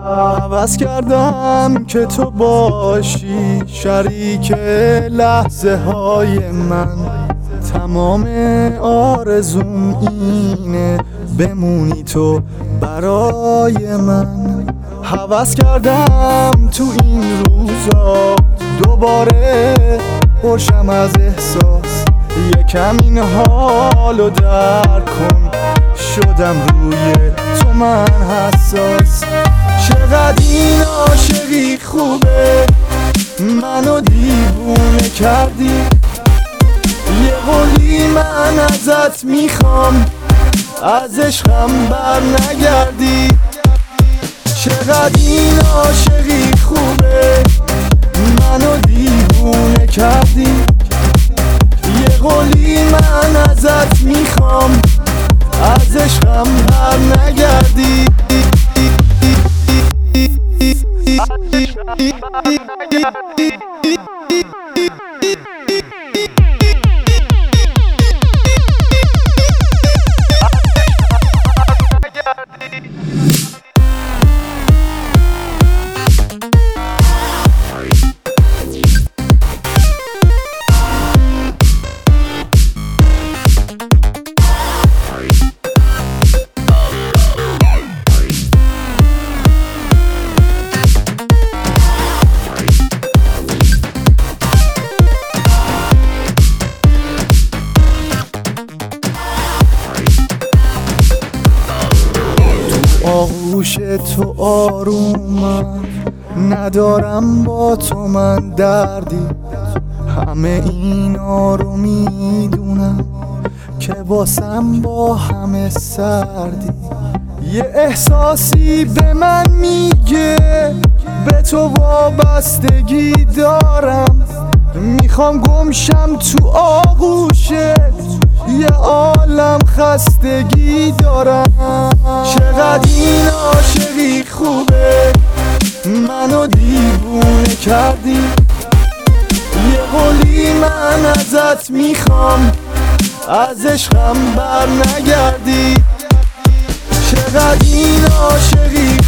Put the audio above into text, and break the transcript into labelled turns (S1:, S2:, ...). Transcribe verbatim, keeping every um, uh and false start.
S1: عوض کردم که تو باشی شریک لحظه های من. تمام آرزوم اینه بمونی تو برای من. عوض کردم تو این روزا دوباره پرشم از احساس. یکم این حالو درک کن، شدم روی تو من حساس. چقدر این عاشقی خوبه، منو دیوونه کردی. یه قولی من ازت میخوام، از عشقم بر نگردی. چقدر این عاشقی خوبه، منو دیوونه کردی. یه قولی من ازت میخوام، از عشقم بر نگردی. آغوش تو آرومم، ندارم با تو من دردی. همه اینا رو میدونم که واسم با همه سردی. یه احساسی به من میگه به تو وابستگی دارم. میخوام گمشم تو آغوشت، یه عالم خستگی دارم. چقدر این عاشقی خوبه، منو دیوونه کردی. یه قولی من ازت میخوام، از عشقم بر نگردی. چقدر این عاشقی